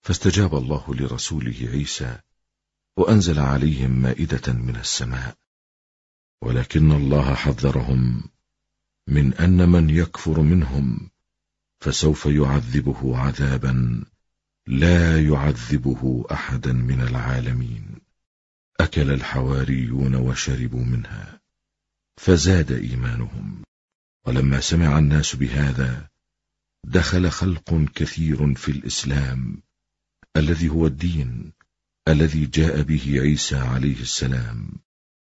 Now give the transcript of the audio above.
فاستجاب الله لرسوله عيسى وأنزل عليهم مائدة من السماء، ولكن الله حذرهم من أن من يكفر منهم فسوف يعذبه عذابا لا يعذبه أحدا من العالمين. أكل الحواريون وشربوا منها فزاد إيمانهم. ولما سمع الناس بهذا دخل خلق كثير في الإسلام الذي هو الدين الذي جاء به عيسى عليه السلام،